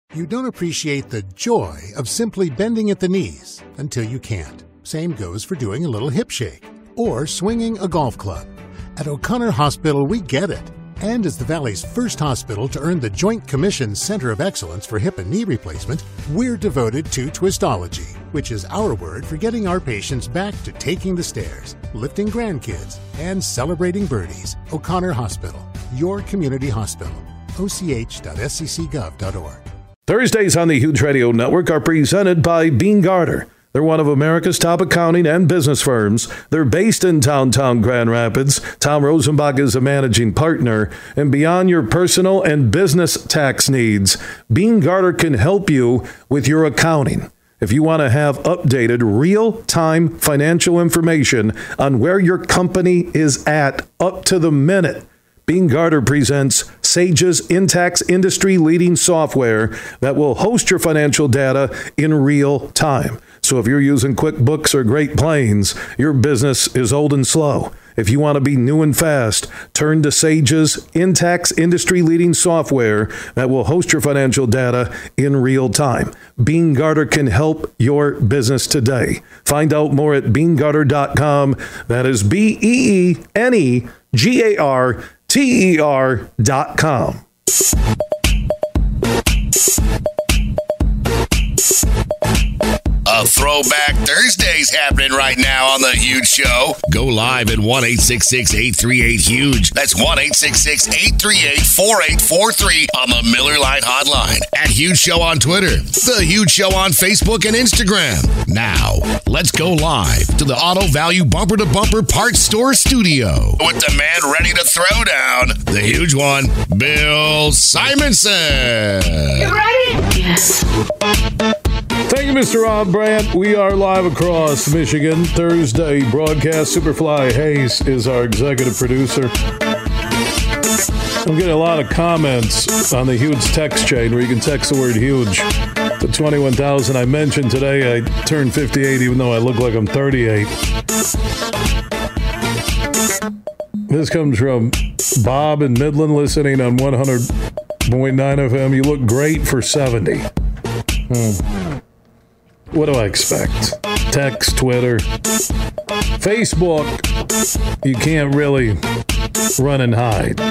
You don't appreciate the joy of simply bending at the knees until you can't. Same goes for doing a little hip shake or swinging a golf club. At O'Connor Hospital, we get it. And as the Valley's first hospital to earn the Joint Commission Center of Excellence for Hip and Knee Replacement, we're devoted to Twistology, which is our word for getting our patients back to taking the stairs, lifting grandkids, and celebrating birdies. O'Connor Hospital, your community hospital. och.sccgov.org. Thursdays on the Huge Radio Network are presented by Beene Garter. They're one of America's top accounting and business firms. They're based in downtown Grand Rapids. Tom Rosenbach is a managing partner. And beyond your personal and business tax needs, Beene Garter can help you with your accounting. If you want to have updated, real-time financial information on where your company is at up to the minute, Beene Garter presents Sage's Intax industry-leading software that will host your financial data in real time. So if you're using QuickBooks or Great Plains, your business is old and slow. If you want to be new and fast, turn to Sage's Intax industry-leading software that will host your financial data in real time. Beene Garter can help your business today. Find out more at BeeneGarter.com. That is BeeneGarter.com. A Throwback Thursday's happening right now on The Huge Show. Go live at 1-866-838-HUGE. That's 1-866-838-4843 on the Miller Lite hotline. At Huge Show on Twitter. The Huge Show on Facebook and Instagram. Now, let's go live to the Auto Value Bumper to Bumper Parts Store studio with the man ready to throw down, the huge one, Bill Simonson. You ready? Yes. Thank you, Mr. Rob Brandt. We are live across Michigan. Thursday broadcast. Superfly Hayes is our executive producer. I'm getting a lot of comments on the Huge text chain where you can text the word huge to 21,000. I mentioned today I turned 58 even though I look like I'm 38. This comes from Bob in Midland listening on 100.9 FM. You look great for 70. What do I expect? Text, Twitter, Facebook, you can't really run and hide.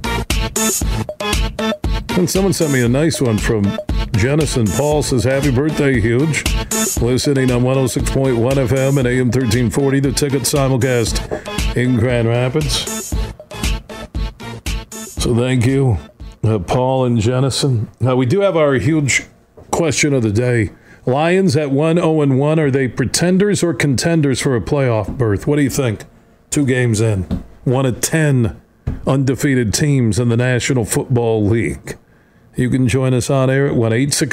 And someone sent me a nice one from Jennison. Paul says, happy birthday, Huge. Listening on 106.1 FM and AM 1340, the Ticket simulcast in Grand Rapids. So thank you, Paul and Jennison. Now, we do have our huge question of the day. Lions at 1-0-1, are they pretenders or contenders for a playoff berth? What do you think? 2 games in. 1 of 10 undefeated teams in the National Football League. You can join us on air at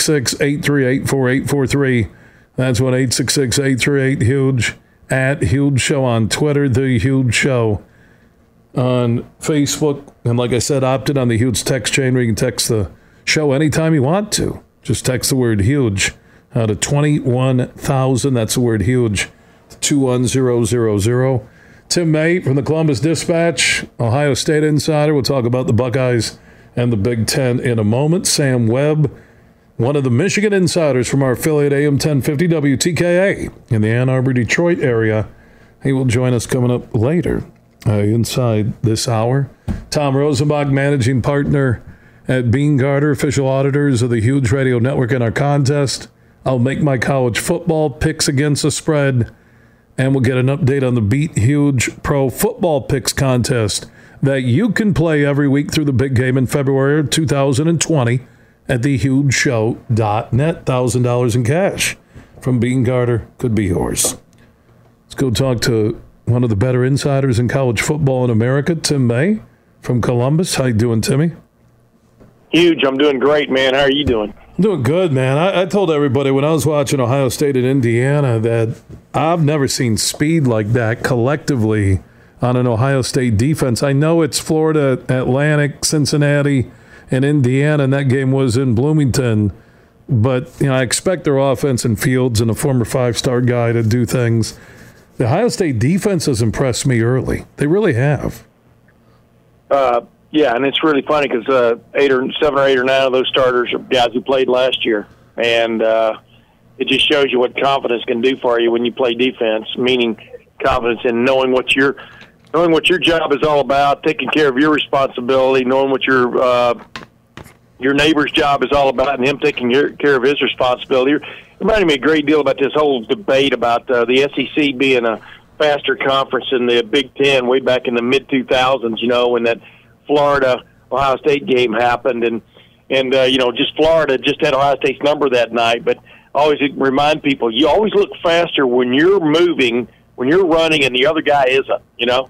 1-866-838-4843. That's 1-866-838-HUGE. At Huge Show on Twitter, The Huge Show on Facebook. And like I said, opted on the Huge text chain where you can text the show anytime you want to. Just text the word huge out of 21,000. That's the word huge. 21000. Tim May from the Columbus Dispatch, Ohio State insider. We'll talk about the Buckeyes and the Big Ten in a moment. Sam Webb, one of the Michigan insiders from our affiliate AM 1050 WTKA in the Ann Arbor, Detroit area. He will join us coming up later inside this hour. Tom Rosenbach, managing partner at Beene Garter, official auditors of the Huge Radio Network in our contest. I'll make my college football picks against the spread, and we'll get an update on the Beat Huge Pro Football Picks contest that you can play every week through the big game in February of 2020 at thehugeshow.net. $1,000 in cash from Beene Garter could be yours. Let's go talk to one of the better insiders in college football in America, Tim May from Columbus. How you doing, Timmy? Huge. I'm doing great, man. How are you doing? I'm doing good, man. I told everybody when I was watching Ohio State and Indiana that I've never seen speed like that collectively on an Ohio State defense. I know it's Florida Atlantic, Cincinnati, and Indiana, and that game was in Bloomington. But I expect their offense and Fields and a former 5-star guy to do things. The Ohio State defense has impressed me early. They really have. Yeah, and it's really funny because 7 or 8 or 9 of those starters are guys who played last year, and it just shows you what confidence can do for you when you play defense. Meaning confidence in knowing what your job is all about, taking care of your responsibility, knowing what your neighbor's job is all about, and him taking care of his responsibility. It reminded me a great deal about this whole debate about the SEC being a faster conference than the Big Ten way back in the mid-2000s, when that Florida-Ohio State game happened. And just Florida just had Ohio State's number that night. But I always remind people, you always look faster when you're moving, when you're running, and the other guy isn't,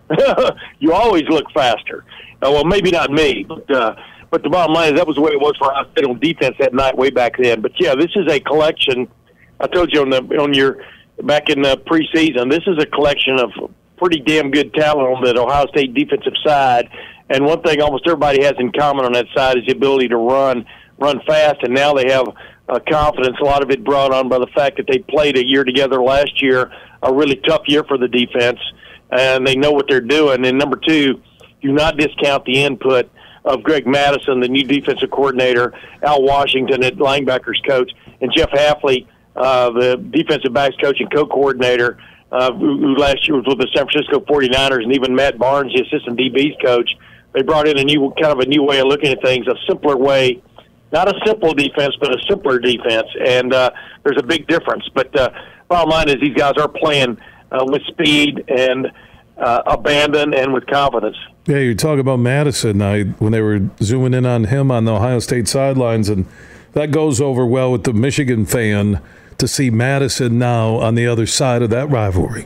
You always look faster. Well, maybe not me, but the bottom line is that was the way it was for Ohio State on defense that night way back then. But, yeah, this is a collection. I told you back in the preseason, this is a collection of pretty damn good talent on the Ohio State defensive side. And one thing almost everybody has in common on that side is the ability to run fast. And now they have confidence. A lot of it brought on by the fact that they played a year together last year, a really tough year for the defense, and they know what they're doing. And number two, do not discount the input of Greg Madison, the new defensive coordinator, Al Washington at linebackers coach, and Jeff Hafley, the defensive backs coach and co-coordinator, who last year was with the San Francisco 49ers, and even Matt Barnes, the assistant DB's coach. They brought in a new way of looking at things, a simpler way, not a simple defense, but a simpler defense. And there's a big difference. But bottom line is these guys are playing with speed and abandon and with confidence. Yeah, you talk about Madison when they were zooming in on him on the Ohio State sidelines, and that goes over well with the Michigan fan to see Madison now on the other side of that rivalry.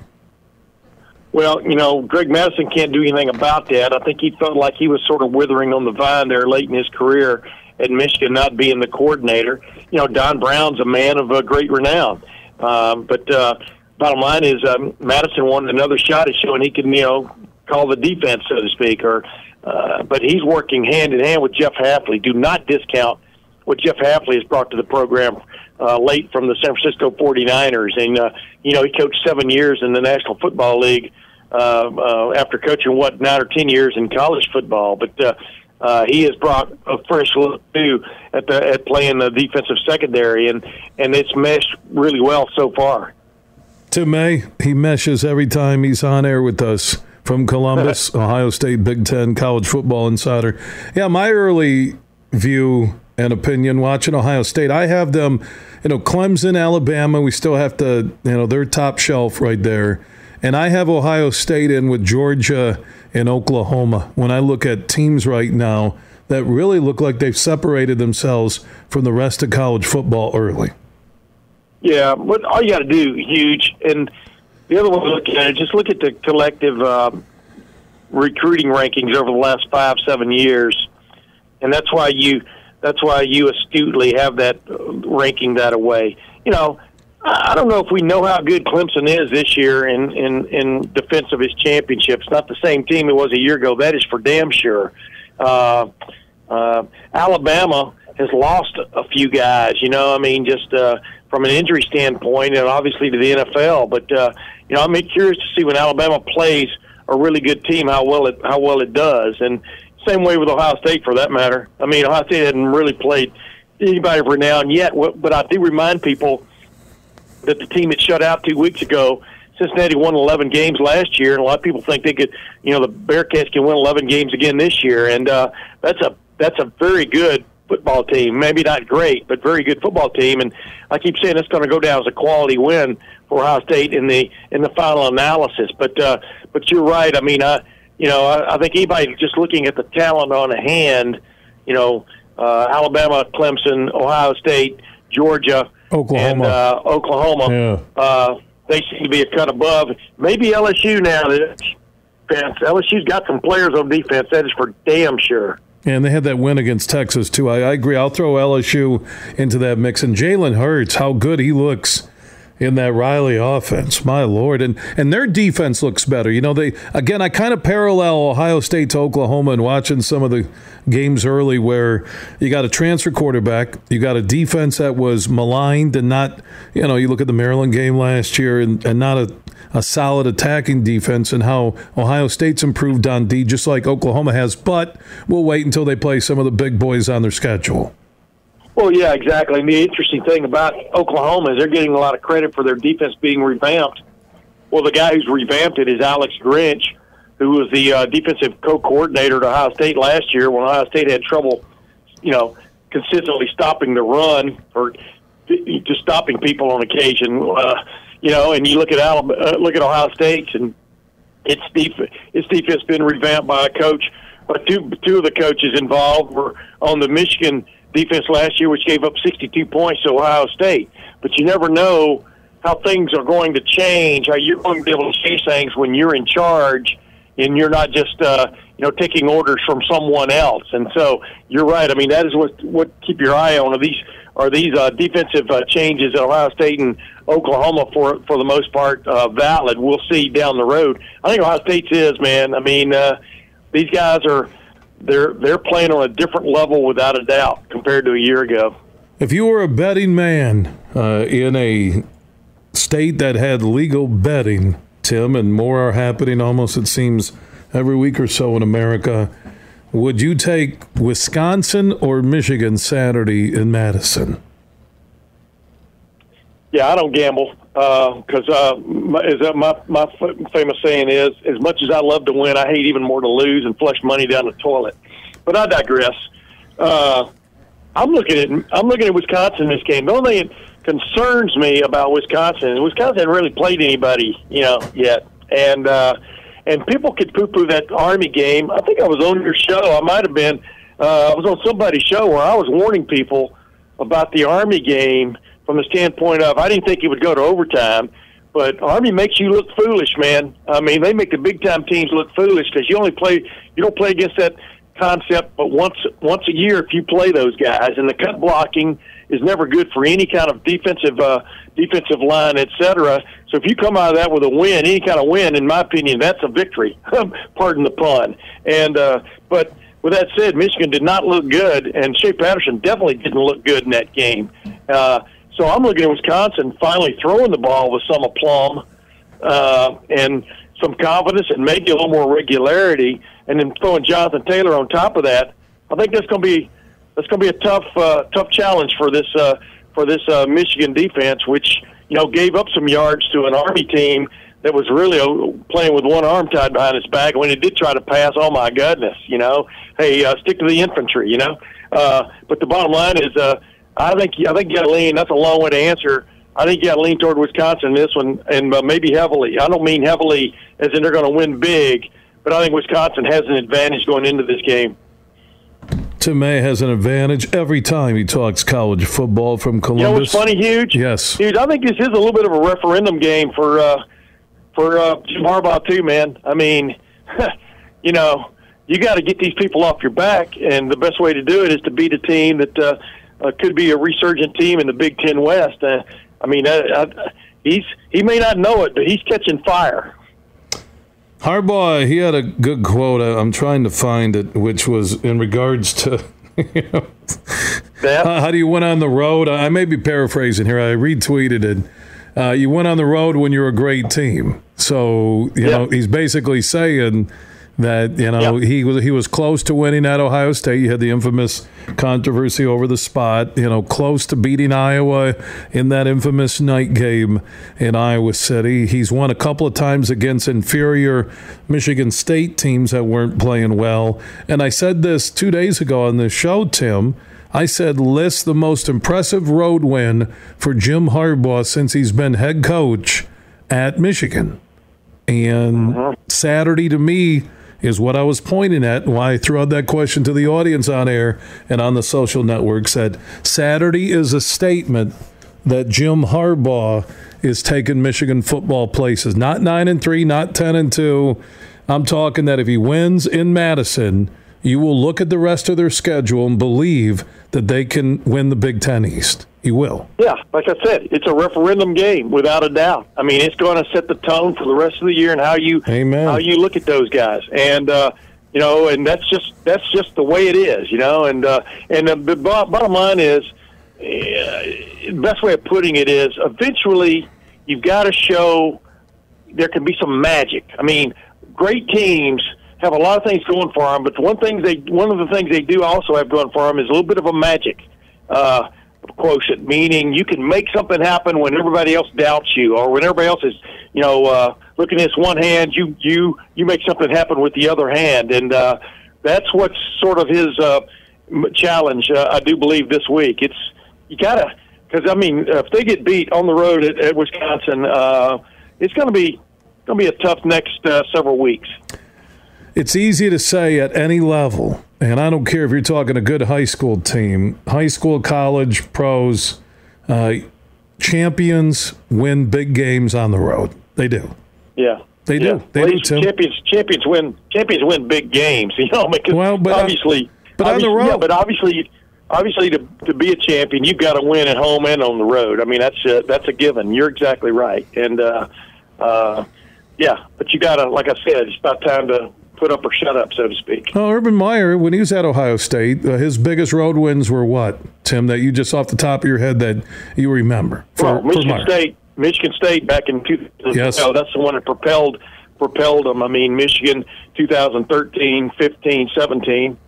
Well, Greg Madison can't do anything about that. I think he felt like he was sort of withering on the vine there late in his career at Michigan, not being the coordinator. Don Brown's a man of great renown. But bottom line is Madison wanted another shot at showing he could, call the defense, so to speak. But he's working hand in hand with Jeff Hafley. Do not discount what Jeff Hafley has brought to the program late from the San Francisco 49ers. And, he coached 7 years in the National Football League after coaching, 9 or 10 years in college football. But he has brought a fresh look, too, at playing the defensive secondary, and it's meshed really well so far. Tim May, he meshes every time he's on air with us from Columbus, Ohio State Big Ten College Football Insider. Yeah, my early view and opinion watching Ohio State, I have them, Clemson, Alabama, we still have to, they're top shelf right there. And I have Ohio State in with Georgia and Oklahoma when I look at teams right now that really look like they've separated themselves from the rest of college football early. Yeah, but all you got to do, huge, and the other one to look at it, just look at the collective recruiting rankings over the last 5-7 years, and that's why you astutely have that ranking that way. I don't know if we know how good Clemson is this year in defense of his championship. It's not the same team it was a year ago. That is for damn sure. Alabama has lost a few guys, just from an injury standpoint and obviously to the NFL. But, I'm curious to see when Alabama plays a really good team how well it does. And same way with Ohio State for that matter. Ohio State hasn't really played anybody of renown yet, but I do remind people that the team that shut out 2 weeks ago, Cincinnati won 11 games last year, and a lot of people think they could, the Bearcats can win 11 games again this year, and that's a very good football team. Maybe not great, but very good football team. And I keep saying it's going to go down as a quality win for Ohio State in the final analysis. But you're right. I think anybody just looking at the talent on hand, Alabama, Clemson, Ohio State, Georgia, Oklahoma. And Oklahoma, they seem to be a cut above. Maybe LSU now. LSU's got some players on defense, that is for damn sure. And they had that win against Texas, too. I agree. I'll throw LSU into that mix. And Jalen Hurts, how good he looks in that Riley offense. My Lord. And their defense looks better. I kind of parallel Ohio State to Oklahoma and watching some of the games early where you got a transfer quarterback, you got a defense that was maligned and not, you look at the Maryland game last year and not a solid attacking defense and how Ohio State's improved on D just like Oklahoma has, but we'll wait until they play some of the big boys on their schedule. Well, yeah, exactly. And the interesting thing about Oklahoma is they're getting a lot of credit for their defense being revamped. Well, the guy who's revamped it is Alex Grinch, who was the defensive co-coordinator at Ohio State last year when Ohio State had trouble, consistently stopping the run or just stopping people on occasion. And you look at Ohio State, and its defense been revamped by a coach. But two of the coaches involved were on the Michigan defense last year, which gave up 62 points to Ohio State. But you never know how things are going to change, how you're going to be able to change things when you're in charge and you're not just taking orders from someone else. And so you're right. I mean, that is what keep your eye on. Are these defensive changes at Ohio State and Oklahoma for the most part valid? We'll see down the road. I think Ohio State's is, man. I mean, these guys they're playing on a different level without a doubt compared to a year ago. If you were a betting man in a state that had legal betting, Tim, and more are happening almost, it seems, every week or so in America, would you take Wisconsin or Michigan Saturday in Madison? Yeah, I don't gamble because my famous saying is, as much as I love to win, I hate even more to lose and flush money down the toilet. But I digress. I'm looking at Wisconsin in this game. The only thing that concerns me about Wisconsin is Wisconsin hasn't really played anybody, yet. And people could poo-poo that Army game. I think I was on your show. I might have been. I was on somebody's show where I was warning people about the Army game from the standpoint of I didn't think it would go to overtime, but Army makes you look foolish, man. I mean, they make the big-time teams look foolish because you don't play against that concept but once a year if you play those guys. And the cut blocking is never good for any kind of defensive line, et cetera. So if you come out of that with a win, any kind of win, in my opinion, that's a victory. Pardon the pun. And but with that said, Michigan did not look good, and Shea Patterson definitely didn't look good in that game. So I'm looking at Wisconsin finally throwing the ball with some aplomb and some confidence and maybe a little more regularity, and then throwing Jonathan Taylor on top of that. I think that's going to be a tough challenge for this Michigan defense, which gave up some yards to an Army team that was really playing with one arm tied behind its back. When it did try to pass, oh my goodness, hey, stick to the infantry, But the bottom line is, I think you got to lean. That's a long way to answer. I think you got to lean toward Wisconsin in this one, and maybe heavily. I don't mean heavily as in they're going to win big, but I think Wisconsin has an advantage going into this game. Tim May has an advantage every time he talks college football from Columbus. What's funny, Huge? Yes. Huge, I think this is a little bit of a referendum game for Jim Harbaugh too, man. I mean, you got to get these people off your back, and the best way to do it is to beat a team that could be a resurgent team in the Big Ten West. He may not know it, but he's catching fire. Harbaugh, he had a good quote. I'm trying to find it, which was in regards to how do you win on the road. I may be paraphrasing here. I retweeted it. You win on the road when you're a great team. So, he's basically saying that, he was close to winning at Ohio State. You had the infamous controversy over the spot, close to beating Iowa in that infamous night game in Iowa City. He's won a couple of times against inferior Michigan State teams that weren't playing well. And I said this 2 days ago on this show, Tim. I said, list the most impressive road win for Jim Harbaugh since he's been head coach at Michigan. And Saturday, to me, is what I was pointing at, why I threw out that question to the audience on air and on the social network, said Saturday is a statement that Jim Harbaugh is taking Michigan football places. Not 9-3, not 10-2. I'm talking that if he wins in Madison, you will look at the rest of their schedule and believe that they can win the Big Ten East. He will. Yeah, like I said, it's a referendum game without a doubt. I mean, it's going to set the tone for the rest of the year and how you look at those guys. And and that's just the way it is, And the bottom line is, the best way of putting it is, eventually you've got to show there can be some magic. I mean, great teams have a lot of things going for them, but one of the things they do also have going for them is a little bit of a magic quotient, meaning you can make something happen when everybody else doubts you, or when everybody else is, looking at this one hand, you make something happen with the other hand, and that's what's sort of his challenge. I do believe this week. You gotta, because I mean, if they get beat on the road at Wisconsin, it's going to be a tough next several weeks. It's easy to say at any level, and I don't care if you're talking a good high school team, high school, college, pros, champions win big games on the road. They do. Yeah. They do. They do, Tim. Champions win big games, because obviously on the road. Yeah, but obviously to be a champion, you've got to win at home and on the road. I mean, that's a given. You're exactly right. And but you got to, like I said, it's about time to put up or shut up, so to speak. Oh, Urban Meyer, when he was at Ohio State, his biggest road wins were what, Tim, that you just off the top of your head that you remember? Michigan State back in 2000. Yes. That's the one that propelled them. I mean, Michigan 2013, 15, 17.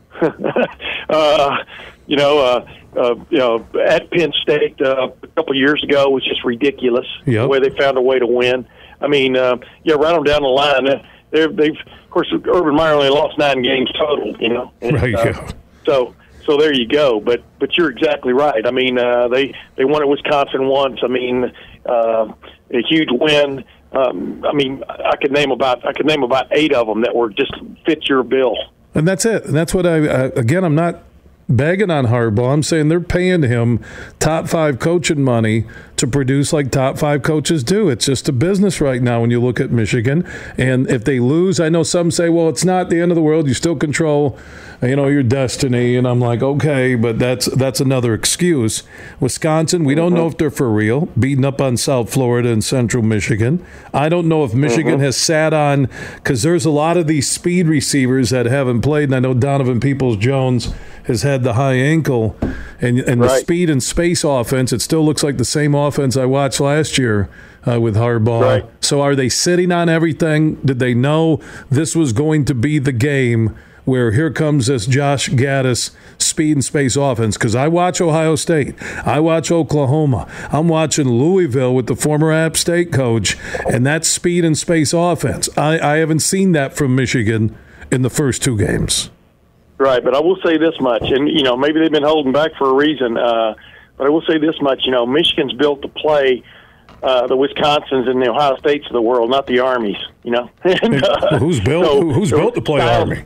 At Penn State a couple years ago was just ridiculous. Yep. The way they found a way to win. I mean, right on down the line. They've of course, Urban Meyer only lost 9 games total. Right. So there you go. But you're exactly right. I mean, they won at Wisconsin once. I mean, a huge win. I mean, I could name about 8 of them that were just fit your bill. And that's it. And that's what I'm not begging on Harbaugh. I'm saying they're paying him top 5 coaching money to produce like top 5 coaches do. It's just a business right now when you look at Michigan. And if they lose, I know some say, well, it's not the end of the world. You still control, your destiny. And I'm like, okay, but that's another excuse. Wisconsin, we don't know if they're for real, beating up on South Florida and Central Michigan. I don't know if Michigan has sat on, because there's a lot of these speed receivers that haven't played. And I know Donovan Peoples-Jones has had the high ankle and the speed and space offense. It still looks like the same offense I watched last year with Harbaugh. Right. So are they sitting on everything? Did they know this was going to be the game where here comes this Josh Gaddis speed and space offense? Because I watch Ohio State. I watch Oklahoma. I'm watching Louisville with the former App State coach, and that speed and space offense. I haven't seen that from Michigan in the first 2 games. Right, but I will say this much, and maybe they've been holding back for a reason. But I will say this much: Michigan's built to play the Wisconsins and the Ohio States of the world, not the Armies. And, who's built? Who's built to play Army?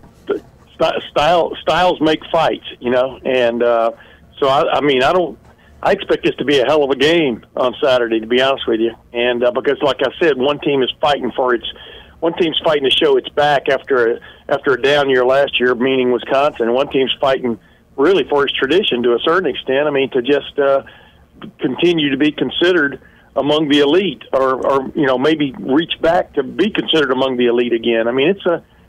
Styles make fights, and so I expect this to be a hell of a game on Saturday, to be honest with you, and because, like I said, one team is fighting to show its back after a down year last year, meaning Wisconsin. And one team's fighting really for its tradition to a certain extent. I mean, to just continue to be considered among the elite, or maybe reach back to be considered among the elite again. I mean, it's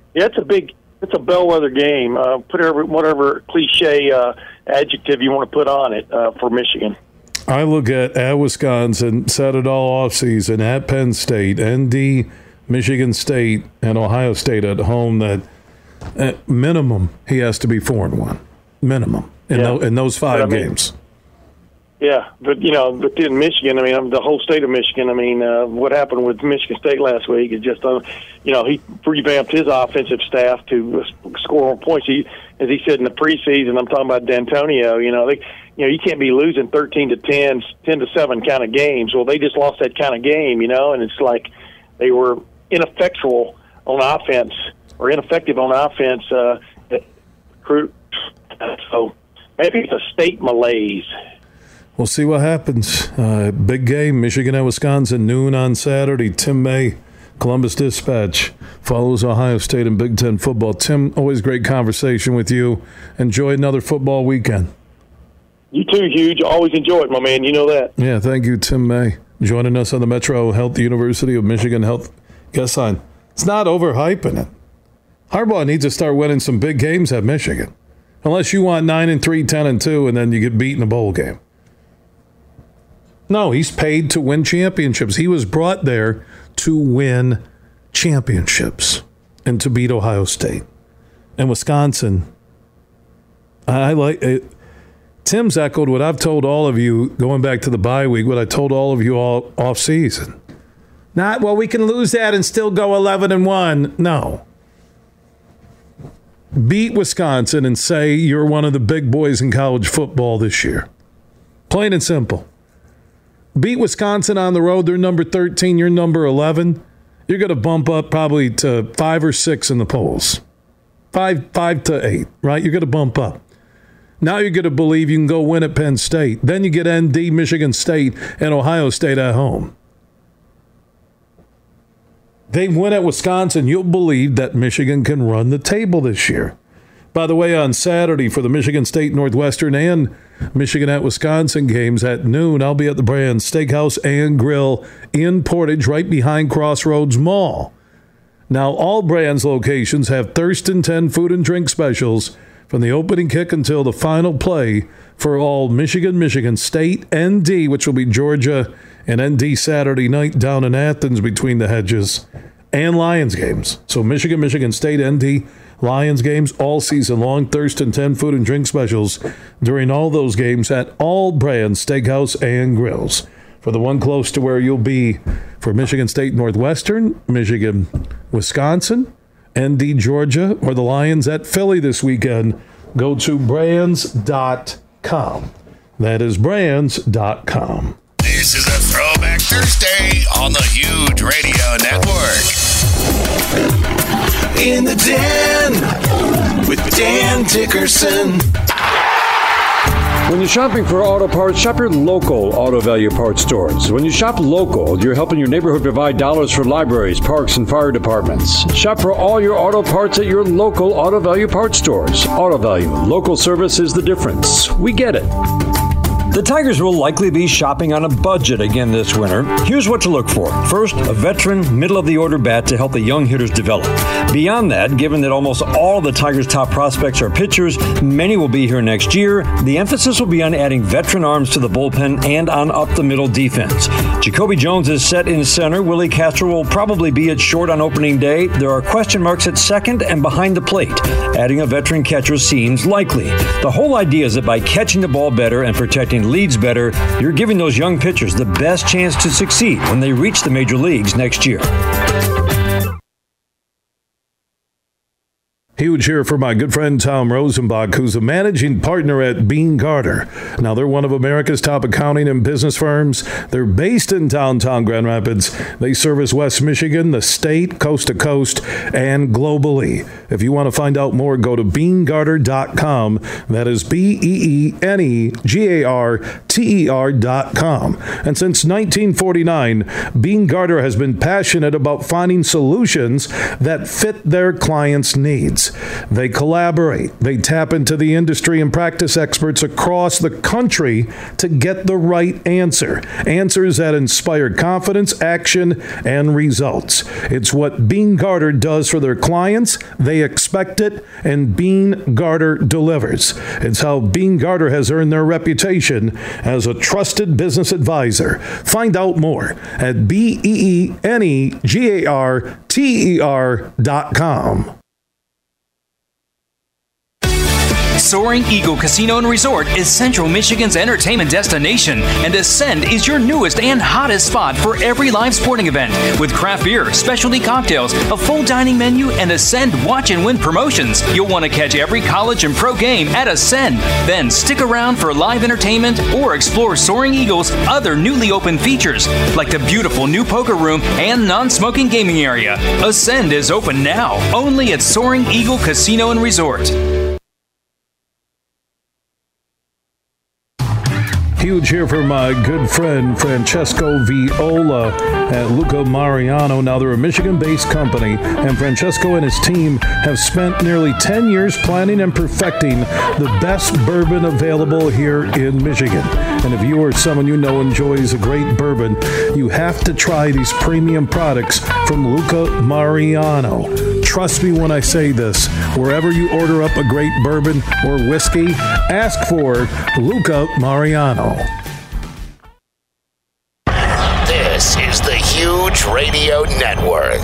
a bellwether game. Put whatever cliche adjective you want to put on it for Michigan. I look at Wisconsin, said it all offseason, at Penn State, ND, Michigan State, and Ohio State at home, that at minimum he has to be 4-1. Minimum in those 5 games. Yeah, but in Michigan, the whole state of Michigan. What happened with Michigan State last week is just, he revamped his offensive staff to score more points. As he said in the preseason, I'm talking about D'Antonio. You can't be losing 13-10, 10-7 kind of games. Well, they just lost that kind of game, and it's like they were ineffectual on offense, or ineffective on offense. So maybe it's a state malaise. We'll see what happens. Big game, Michigan at Wisconsin, noon on Saturday. Tim May, Columbus Dispatch, follows Ohio State in Big Ten football. Tim, always great conversation with you. Enjoy another football weekend. You too, Huge. Always enjoy it, my man. You know that. Yeah, thank you, Tim May, joining us on the Metro Health University of Michigan Health guest line. It's not overhyping it. Harbaugh needs to start winning some big games at Michigan. Unless you want 9-3, 10-2, and then you get beat in a bowl game. No, he's paid to win championships. He was brought there to win championships and to beat Ohio State. And Wisconsin, I like it. Tim's echoed what I've told all of you going back to the bye week, what I told all of you all off season. Not, well, we can lose that and still go 11-1. No. Beat Wisconsin and say you're one of the big boys in college football this year. Plain and simple. Beat Wisconsin on the road. They're number 13. You're number 11. You're going to bump up probably to 5 or 6 in the polls. 5 to 8, right? You're going to bump up. Now you're going to believe you can go win at Penn State. Then you get ND, Michigan State, and Ohio State at home. They win at Wisconsin. You'll believe that Michigan can run the table this year. By the way, on Saturday for the Michigan State Northwestern and Michigan at Wisconsin games at noon, I'll be at the Brand's Steakhouse and Grill in Portage, right behind Crossroads Mall. Now, all Brand's locations have Thurston 10 food and drink specials from the opening kick until the final play for all Michigan State, ND, which will be Georgia and ND Saturday night down in Athens between the hedges, and Lions games. So Michigan State, ND, Lions games all season long. Thurston 10 food and drink specials during all those games at all Brand's Steakhouse and Grills. For the one close to where you'll be for Michigan State Northwestern, Michigan, Wisconsin, ND Georgia, or the Lions at Philly this weekend, go to brands.com. That is brands.com. This is a Throwback Thursday on the Huge Radio Network. In the Den with Dan Dickerson. When you're shopping for auto parts, shop your local Auto Value Parts stores. When you shop local, you're helping your neighborhood provide dollars for libraries, parks, and fire departments. Shop for all your auto parts at your local Auto Value Parts stores. Auto Value. Local service is the difference. We get it. The Tigers will likely be shopping on a budget again this winter. Here's what to look for. First, a veteran, middle-of-the-order bat to help the young hitters develop. Beyond that, given that almost all of the Tigers' top prospects are pitchers, many will be here next year, the emphasis will be on adding veteran arms to the bullpen and on up-the-middle defense. Jacoby Jones is set in center. Willie Castro will probably be at short on opening day. There are question marks at second and behind the plate. Adding a veteran catcher seems likely. The whole idea is that by catching the ball better and protecting leads better, you're giving those young pitchers the best chance to succeed when they reach the major leagues next year. Huge here for my good friend Tom Rosenbach, who's a managing partner at Bean Garter. Now, they're one of America's top accounting and business firms. They're based in downtown Grand Rapids. They service West Michigan, the state, coast to coast, and globally. If you want to find out more, go to BeanGarter.com. That is BeanGarter.com. And since 1949, Bean Garter has been passionate about finding solutions that fit their clients' needs. They collaborate. They tap into the industry and practice experts across the country to get the right answer. Answers that inspire confidence, action, and results. It's what Bean Garter does for their clients. They expect it, and Bean Garter delivers. It's how Bean Garter has earned their reputation as a trusted business advisor. Find out more at BeanGarter.com. Soaring Eagle Casino and Resort is Central Michigan's entertainment destination, and Ascend is your newest and hottest spot for every live sporting event. With craft beer, specialty cocktails, a full dining menu, and Ascend Watch and Win promotions, you'll want to catch every college and pro game at Ascend. Then stick around for live entertainment or explore Soaring Eagle's other newly opened features, like the beautiful new poker room and non-smoking gaming area. Ascend is open now, only at Soaring Eagle Casino and Resort. Huge here for my good friend Francesco Viola at Luca Mariano. Now, they're a Michigan-based company, and Francesco and his team have spent nearly 10 years planning and perfecting the best bourbon available here in Michigan. And if you or someone you know enjoys a great bourbon, you have to try these premium products from Luca Mariano. Trust me when I say this. Wherever you order up a great bourbon or whiskey, ask for Luca Mariano. This is the Huge Huge Radio Network.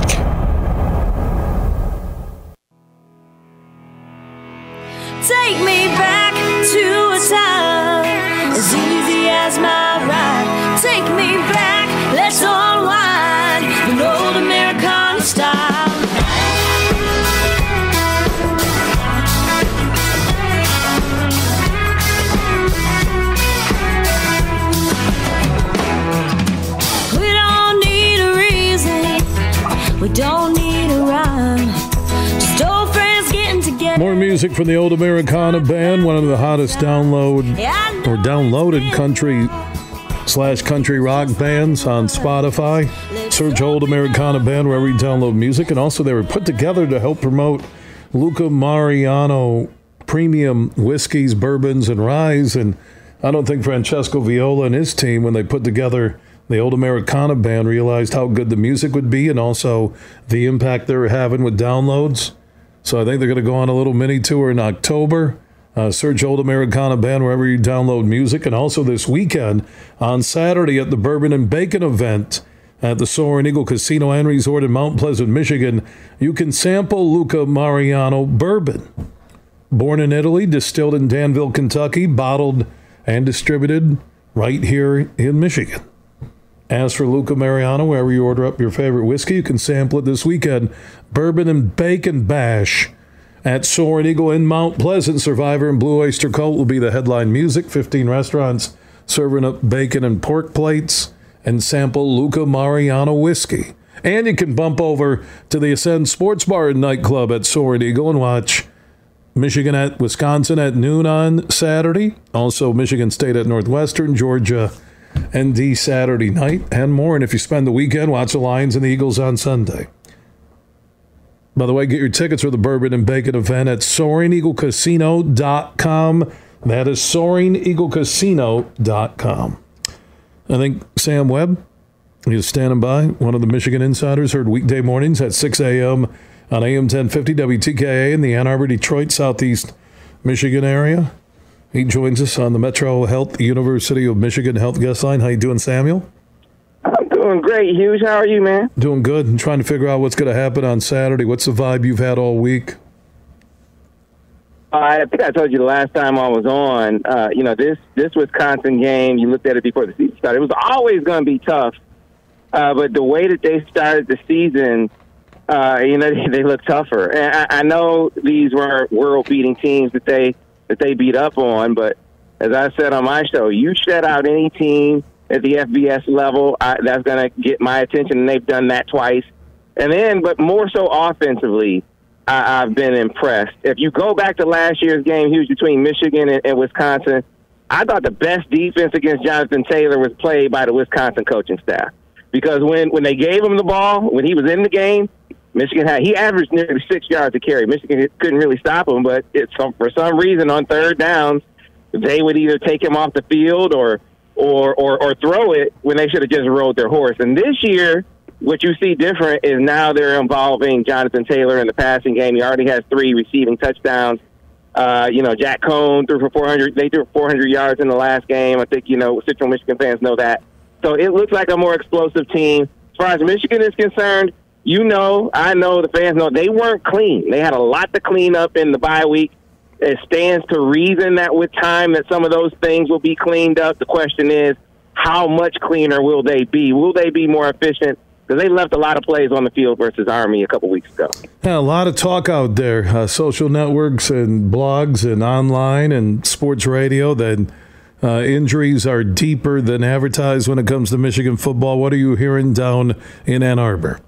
Take me back to a time as easy as my ride. Take me back, let's unwind, an old American style. We don't need a reason, we don't need a rhyme. Just old friends getting together. More music from the Old Americana Band, one of the hottest downloaded country/country rock bands on Spotify. Search Old Americana Band wherever you download music. And also they were put together to help promote Luca Mariano premium whiskeys, bourbons, and ryes. And I don't think Francesco Viola and his team, when they put together the Old Americana Band, realized how good the music would be and also the impact they were having with downloads. So I think they're going to go on a little mini tour in October. Search Old Americana Band wherever you download music. And also this weekend, on Saturday at the Bourbon and Bacon event at the Soaring Eagle Casino and Resort in Mount Pleasant, Michigan, you can sample Luca Mariano bourbon. Born in Italy, distilled in Danville, Kentucky, bottled and distributed right here in Michigan. As for Luca Mariano, wherever you order up your favorite whiskey, you can sample it this weekend. Bourbon and Bacon Bash at Soaring Eagle in Mount Pleasant. Survivor and Blue Oyster Cult will be the headline music. 15 restaurants serving up bacon and pork plates, and sample Luca Mariano whiskey. And you can bump over to the Ascend Sports Bar and Nightclub at Soaring Eagle and watch Michigan at Wisconsin at noon on Saturday. Also Michigan State at Northwestern, Georgia ND Saturday night, and more. And if you spend the weekend, watch the Lions and the Eagles on Sunday. By the way, get your tickets for the Bourbon and Bacon event at SoaringEagleCasino.com. That is SoaringEagleCasino.com. I think Sam Webb is standing by. One of the Michigan insiders, heard weekday mornings at 6 a.m. on AM 1050 WTKA in the Ann Arbor, Detroit, Southeast Michigan area. He joins us on the Metro Health University of Michigan Health Guest Line. How you doing, Samuel? I'm doing great, Hughes. How are you, man? Doing good. I'm trying to figure out what's going to happen on Saturday. What's the vibe you've had all week? I think I told you the last time I was on, this Wisconsin game, you looked at it before the season started. It was always going to be tough. But the way that they started the season, they look tougher. And I know these were world-beating teams that they beat up on, but as I said on my show, you shut out any team at the FBS level, that's going to get my attention, and they've done that twice. And then, but more so offensively, I've been impressed. If you go back to last year's game, Hughes, between Michigan and Wisconsin, I thought the best defense against Jonathan Taylor was played by the Wisconsin coaching staff. Because when they gave him the ball, when he was in the game, he averaged nearly 6 yards a carry. Michigan couldn't really stop him, but for some reason on third downs, they would either take him off the field or throw it when they should have just rode their horse. And this year, what you see different is now they're involving Jonathan Taylor in the passing game. He already has 3 receiving touchdowns. Jack Cohn threw for 400. They threw 400 yards in the last game. I think, Central Michigan fans know that. So it looks like a more explosive team. As far as Michigan is concerned, I know, the fans know, they weren't clean. They had a lot to clean up in the bye week. It stands to reason that with time that some of those things will be cleaned up. The question is, how much cleaner will they be? Will they be more efficient? Because they left a lot of plays on the field versus Army a couple weeks ago. Yeah, a lot of talk out there, social networks and blogs and online and sports radio, that injuries are deeper than advertised when it comes to Michigan football. What are you hearing down in Ann Arbor?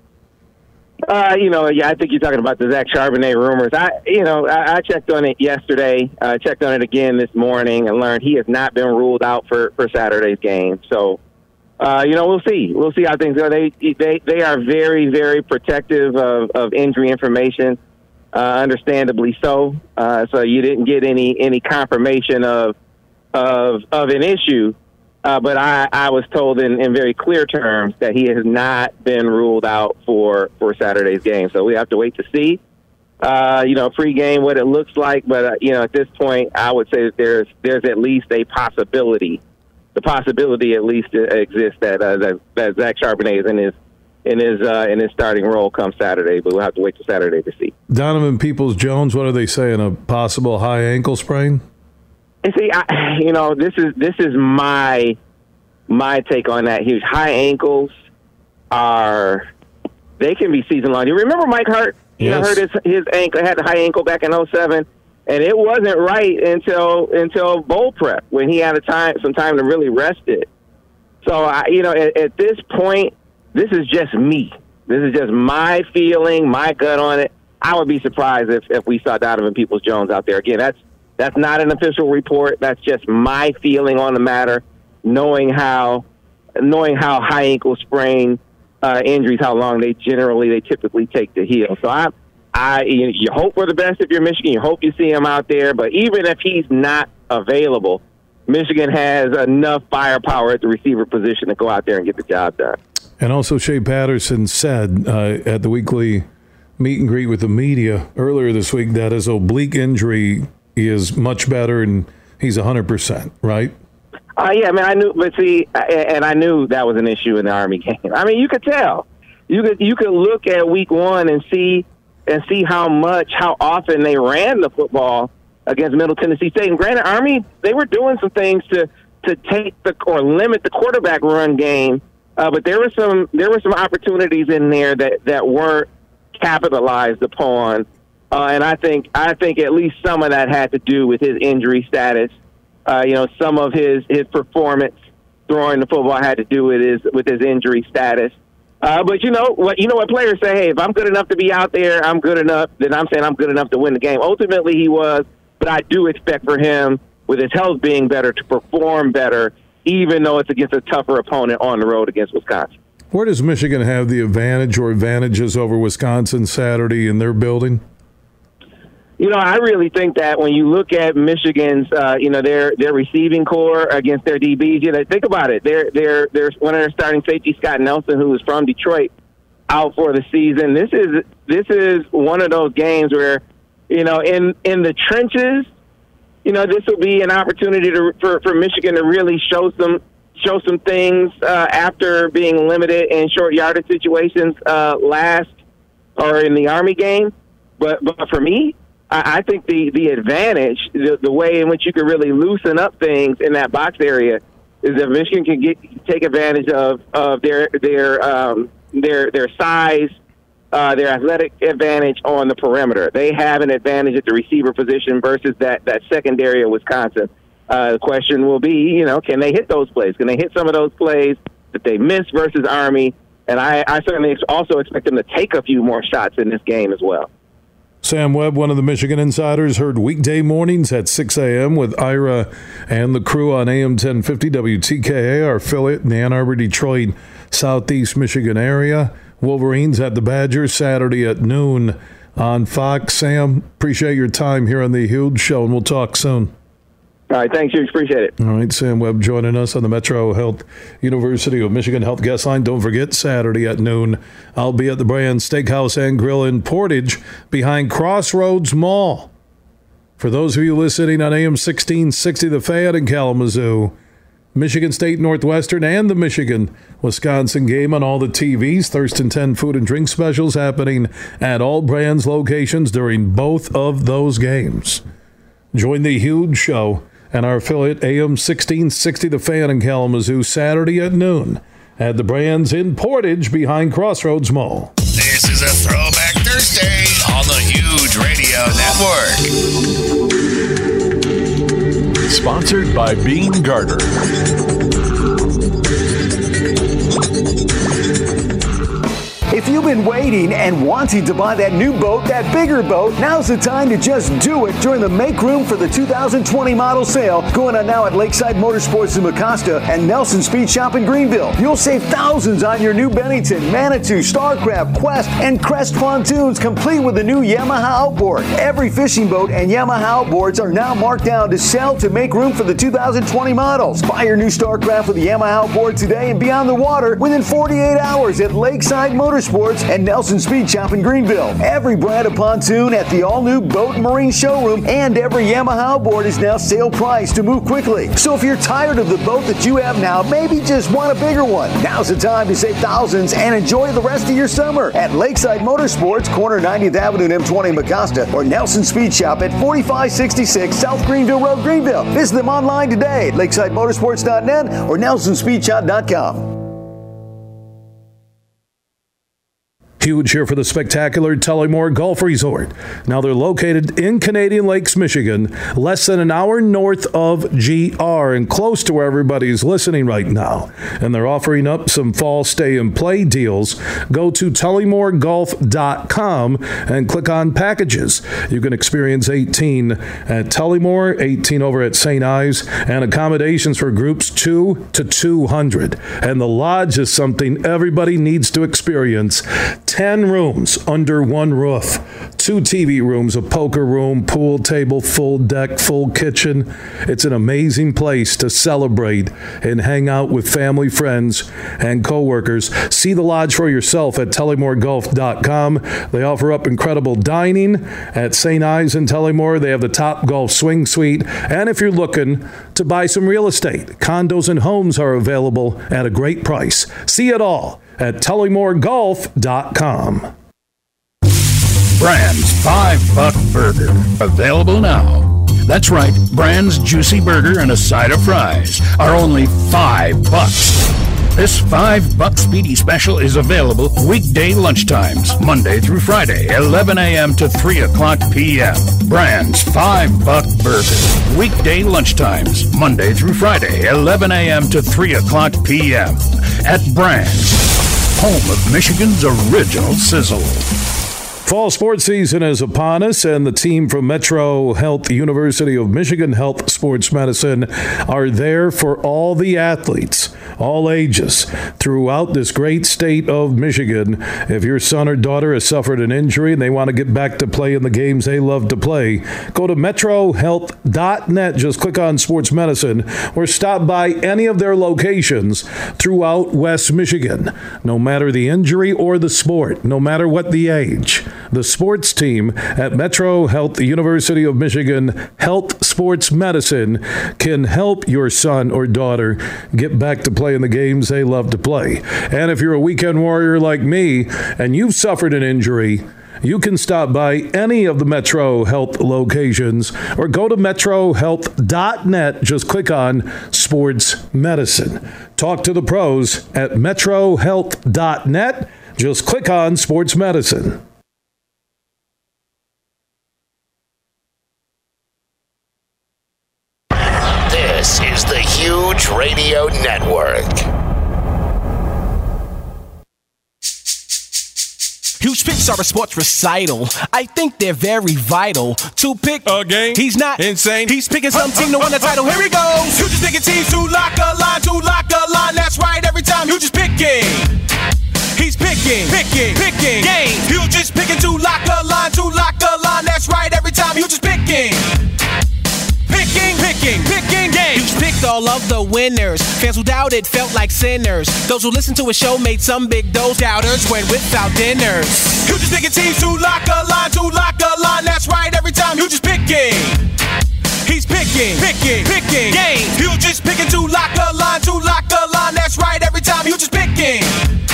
I think you're talking about the Zach Charbonnet rumors. I checked on it yesterday, checked on it again this morning, and learned he has not been ruled out for Saturday's game. So, we'll see. We'll see how things go. They are very, very protective of injury information, understandably so. So you didn't get any confirmation of an issue. But I was told in very clear terms that he has not been ruled out for Saturday's game. So we have to wait to see, pregame what it looks like. But, at this point, I would say that there's at least a possibility. The possibility at least exists that Zach Charbonnet is in his starting role come Saturday. But we'll have to wait till Saturday to see. Donovan Peoples-Jones, what are they saying? A possible high ankle sprain? And see, this is my take on that. Huge high ankles they can be season long. You remember Mike Hart? Yes. Hurt his ankle, had a high ankle back in 2007, and it wasn't right until bowl prep when he had some time to really rest it. So at this point, this is just me. This is just my feeling, my gut on it. I would be surprised if we saw Donovan Peoples-Jones out there again. That's not an official report. That's just my feeling on the matter, knowing how high ankle sprain injuries, how long they typically take to heal. So you hope for the best if you're Michigan. You hope you see him out there. But even if he's not available, Michigan has enough firepower at the receiver position to go out there and get the job done. And also, Shea Patterson said at the weekly meet and greet with the media earlier this week that his oblique injury is much better and he's 100%, right? Yeah, I mean, I knew, but see, and I knew that was an issue in the Army game. I mean, you could tell. You could look at week one and see how often they ran the football against Middle Tennessee State. And granted, Army, they were doing some things to take or limit the quarterback run game, but there were some opportunities in there that weren't capitalized upon. And I think at least some of that had to do with his injury status. Some of his performance throwing the football had to do with his injury status. But you know what players say, hey, if I'm good enough to be out there, I'm good enough, then I'm saying I'm good enough to win the game. Ultimately he was, but I do expect for him, with his health being better, to perform better, even though it's against a tougher opponent on the road against Wisconsin. Where does Michigan have the advantage or advantages over Wisconsin Saturday in their building? I really think that when you look at Michigan's, their receiving core against their DBs, think about it. They're one of their starting safety, Scott Nelson, who is from Detroit, out for the season. This is one of those games where, in the trenches, this will be an opportunity for Michigan to really show some things after being limited in short yardage situations in the Army game. But for me, I think the advantage, the way in which you can really loosen up things in that box area, is that Michigan can take advantage of their size, their athletic advantage on the perimeter. They have an advantage at the receiver position versus that secondary of Wisconsin. The question will be, can they hit those plays? Can they hit some of those plays that they missed versus Army? And I certainly also expect them to take a few more shots in this game as well. Sam Webb, one of the Michigan insiders, heard weekday mornings at 6 a.m. with Ira and the crew on AM 1050 WTKA, our affiliate in the Ann Arbor, Detroit, Southeast Michigan area. Wolverines at the Badgers Saturday at noon on Fox. Sam, appreciate your time here on The Huge Show, and we'll talk soon. All right, thanks, Hughes. Appreciate it. All right, Sam Webb joining us on the Metro Health University of Michigan Health Guest Line. Don't forget, Saturday at noon, I'll be at the Brand Steakhouse and Grill in Portage behind Crossroads Mall. For those of you listening on AM 1660, The Fan in Kalamazoo, Michigan State Northwestern and the Michigan-Wisconsin game on all the TVs. Thurston 10 food and drink specials happening at all Brands locations during both of those games. Join The Huge Show and our affiliate AM 1660 The Fan in Kalamazoo Saturday at noon at the Brands in Portage behind Crossroads Mall. This is a Throwback Thursday on the Huge Radio Network. Sponsored by Bean Garter. If you've been waiting and wanting to buy that new boat, that bigger boat, now's the time to just do it during the Make Room for the 2020 model sale going on now at Lakeside Motorsports in Mecosta and Nelson Speed Shop in Greenville. You'll save thousands on your new Bennington, Manitou, Starcraft, Quest, and Crest pontoons, complete with the new Yamaha outboard. Every fishing boat and Yamaha outboards are now marked down to sell to make room for the 2020 models. Buy your new Starcraft with the Yamaha outboard today and be on the water within 48 hours at Lakeside Motorsports and Nelson Nelson Speed Shop in Greenville. Every brand of pontoon at the all-new Boat and Marine Showroom, and every Yamaha board is now sale price to move quickly. So if you're tired of the boat that you have now, maybe just want a bigger one, now's the time to save thousands and enjoy the rest of your summer at Lakeside Motorsports, corner 90th Avenue and M20 in Mecosta, or Nelson Speed Shop at 4566 South Greenville Road, Greenville. Visit them online today at lakesidemotorsports.net or nelsonspeedshop.com. Huge here for the spectacular Tullymore Golf Resort. Now they're located in Canadian Lakes, Michigan, less than an hour north of GR and close to where everybody's listening right now. And they're offering up some fall stay and play deals. Go to tullymoregolf.com and click on packages. You can experience 18 at Tullymore, 18 over at St. Ives, and accommodations for groups 2 to 200. And the lodge is something everybody needs to experience. 10 rooms under one roof, 2 TV rooms, a poker room, pool table, full deck, full kitchen. It's an amazing place to celebrate and hang out with family, friends, and coworkers. See the lodge for yourself at tullymoregolf.com. They offer up incredible dining at St. Ives and Tullymore. They have the top golf swing suite. And if you're looking to buy some real estate, condos and homes are available at a great price. See it all at tullymoregolf.com. Brand's $5 burger, available now. That's right, Brand's juicy burger and a side of fries are only $5. This $5 speedy special is available weekday lunchtimes, Monday through Friday, 11 a.m. to 3 o'clock p.m. Brand's $5 burger, weekday lunchtimes, Monday through Friday, 11 a.m. to 3 o'clock p.m. at Brand's, home of Michigan's original sizzle. Fall sports season is upon us, and the team from Metro Health University of Michigan Health Sports Medicine are there for all the athletes, all ages, throughout this great state of Michigan. If your son or daughter has suffered an injury and they want to get back to play in the games they love to play, go to metrohealth.net. Just click on Sports Medicine or stop by any of their locations throughout West Michigan. No matter the injury or the sport, no matter what the age, the sports team at Metro Health University of Michigan Health Sports Medicine can help your son or daughter get back to play in the games they love to play. And if you're a weekend warrior like me and you've suffered an injury, you can stop by any of the Metro Health locations or go to metrohealth.net. Just click on Sports Medicine. Talk to the pros at metrohealth.net. Just click on Sports Medicine. This is the Huge Radio Network. Huge picks are a sports recital. I think they're very vital. To pick a game, he's not insane. He's picking some team to win the title. Here he goes. Huge is picking teams to lock a line, That's right, every time Huge is picking. He's picking games. Huge is picking to lock a line, That's right, every time Huge is picking. Picking games. Huge picked all of the winners. Fans who doubted felt like sinners. Those who listened to his show made some big dough. Doubters went without dinners. Huge is picking teams to lock a line, That's right, every time Huge is picking. He's picking games. Huge is picking to lock a line, That's right, every time Huge is picking.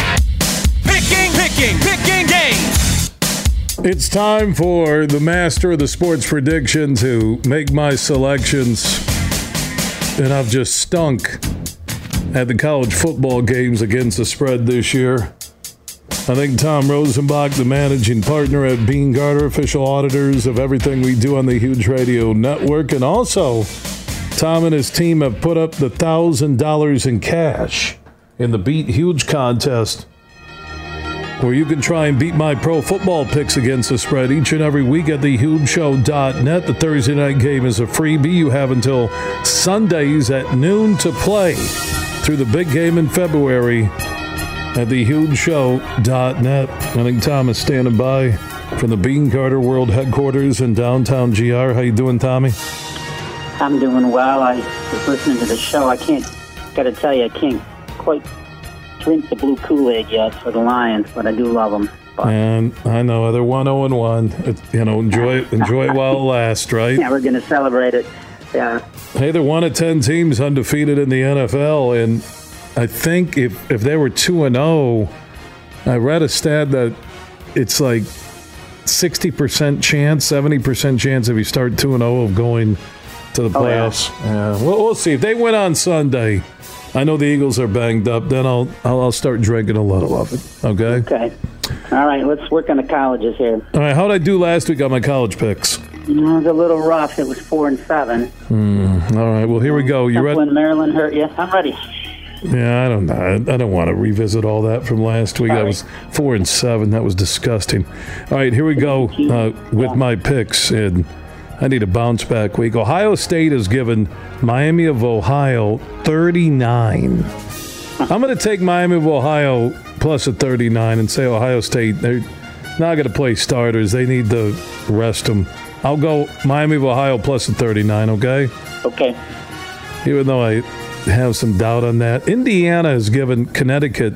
Picking games. It's time for the master of the sports prediction to make my selections. And I've just stunk at the college football games against the spread this year. I think Tom Rosenbach, the managing partner at Bean Garter, official auditors of everything we do on the Huge Radio Network, and also Tom and his team have put up the $1,000 in cash in the Beat Huge contest, where you can try and beat my pro football picks against the spread each and every week at thehugeshow.net. The Thursday night game is a freebie. You have until Sundays at noon to play through the big game in February at thehugeshow.net. I think Tom is standing by from the Bean Garter World Headquarters in downtown GR. How you doing, Tommy? I'm doing well. I was listening to the show. I can't quite drink the blue Kool-Aid yet for the Lions, but I do love them. And I know they're 1-0-1. Enjoy it while it lasts, right? Yeah, we're going to celebrate it. Yeah. Hey, they're 1 of 10 teams undefeated in the NFL, and I think if they were 2-0, I read a stat that it's like 60% chance, 70% chance if you start 2-0 of going to the playoffs. Yeah. We'll see. If they win on Sunday, I know the Eagles are banged up, then I'll start drinking a little of it. Okay? Okay. All right, let's work on the colleges here. All right, how'd I do last week on my college picks? It was a little rough. It was 4-7. All right, well, here we go. You ready? When Maryland hurt you. I'm ready. Yeah, I don't know. I don't want to revisit all that from last week. That was 4-7. That was disgusting. All right, here we go with my picks. And I need a bounce back week. Ohio State has given Miami of Ohio 39. I'm going to take Miami of Ohio plus a 39 and say Ohio State, they're not going to play starters. They need to rest them. I'll go Miami of Ohio plus a 39, okay? Okay. Even though I have some doubt on that. Indiana has given Connecticut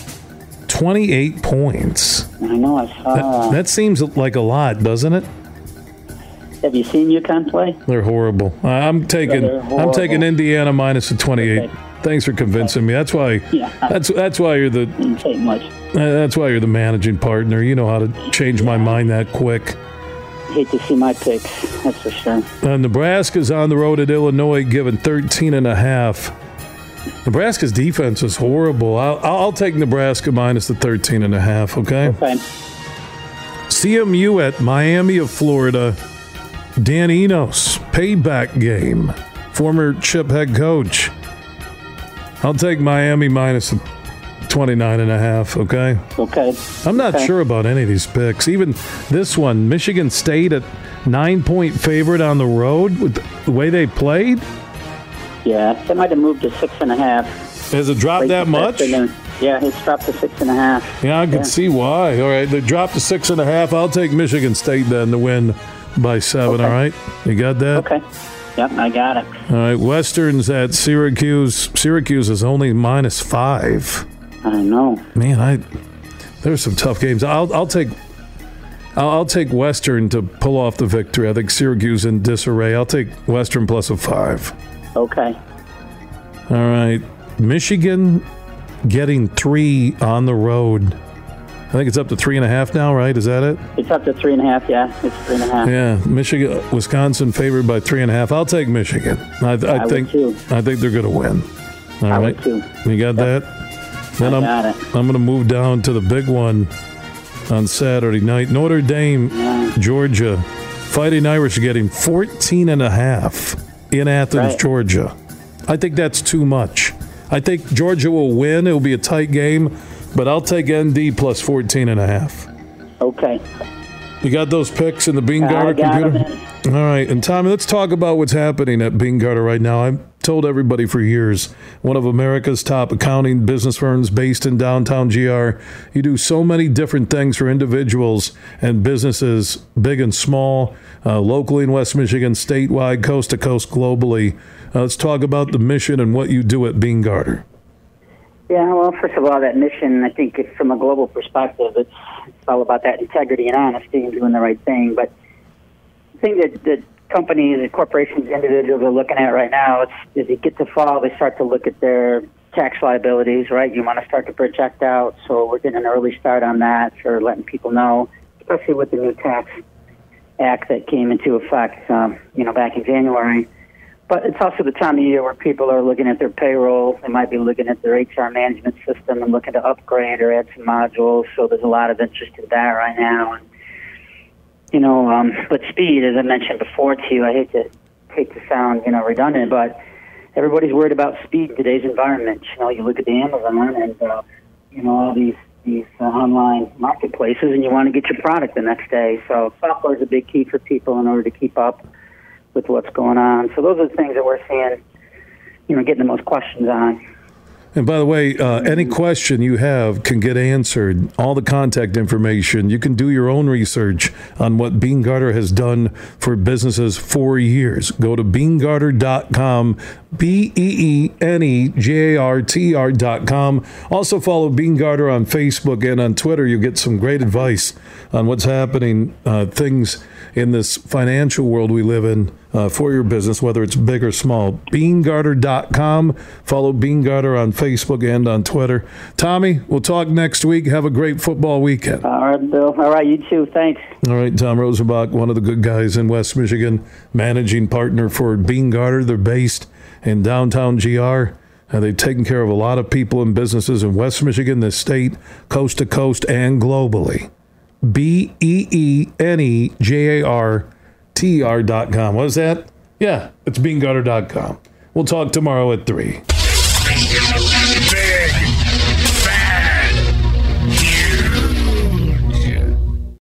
28 points. I know. I saw that seems like a lot, doesn't it? Have you seen UConn play? They're horrible. I'm taking Indiana minus a 28. Okay. Thanks for convincing me. That's why. Yeah. That's why you're the. Didn't take much. That's why you're the managing partner. You know how to change my mind that quick. Hate to see my picks. That's for sure. Nebraska's on the road at Illinois, given 13.5. Nebraska's defense is horrible. I'll take Nebraska minus the 13.5. Okay. Okay. CMU at Miami of Florida. Dan Enos, payback game. Former Chip head coach. I'll take Miami minus 29.5, okay? Okay. I'm not sure about any of these picks. Even this one, Michigan State at 9-point favorite on the road with the way they played? Yeah, they might have moved to 6.5. Has it dropped that much? Yeah, it's dropped to 6.5. Yeah, I can see why. All right, they dropped to 6.5. I'll take Michigan State then to win by 7, okay. All right? You got that? Okay. Yep, I got it. All right, Western's at Syracuse. Syracuse is only minus 5. I know. Man, there's some tough games. I'll take Western to pull off the victory. I think Syracuse in disarray. I'll take Western plus a 5. Okay. All right, Michigan getting 3 on the road. I think it's up to 3.5 now, right? Is that it? It's up to 3.5, yeah. It's 3.5. Yeah, Michigan, Wisconsin favored by 3.5. I'll take Michigan. I think they're going to win. All right. Would too. You got that? Then I'm going to move down to the big one on Saturday night. Notre Dame, Georgia. Fighting Irish getting 14.5 in Athens, Georgia. I think that's too much. I think Georgia will win. It will be a tight game. But I'll take ND plus 14.5. Okay. You got those picks in the Bean Garter computer? All right. And Tommy, let's talk about what's happening at Bean Garter right now. I've told everybody for years, one of America's top accounting business firms based in downtown GR. You do so many different things for individuals and businesses, big and small, locally in West Michigan, statewide, coast to coast, globally. Let's talk about the mission and what you do at Bean Garter. Yeah, well, first of all, that mission, I think from a global perspective, it's all about that integrity and honesty and doing the right thing. But the thing that companies and corporations, individuals are looking at right now, is as you get to fall, they start to look at their tax liabilities, right? You want to start to project out. So we're getting an early start on that for letting people know, especially with the new tax act that came into effect, back in January. But it's also the time of year where people are looking at their payroll. They might be looking at their HR management system and looking to upgrade or add some modules. So there's a lot of interest in that right now. And, but speed, as I mentioned before to you, I hate to sound, redundant, but everybody's worried about speed in today's environment. You look at the Amazon and, all these online marketplaces, and you want to get your product the next day. So software is a big key for people in order to keep up with what's going on. So those are the things that we're seeing, getting the most questions on. And by the way, any question you have can get answered. All the contact information. You can do your own research on what Beene Garter has done for businesses for years. Go to BeeneGarter.com, BeeneGartr.com. Also follow Beene Garter on Facebook and on Twitter. You'll get some great advice on what's happening, things in this financial world we live in for your business, whether it's big or small. BeeneGarter.com. Follow Beene Garter on Facebook and on Twitter. Tommy, we'll talk next week. Have a great football weekend. All right, Bill. All right, you too. Thanks. All right, Tom Rosenbach, one of the good guys in West Michigan, managing partner for Beene Garter. They're based in downtown GR. They've taken care of a lot of people and businesses in West Michigan, the state, coast to coast, and globally. BeeneGartr.com. What is that? Yeah, it's BeeneGarter.com. We'll talk tomorrow at 3.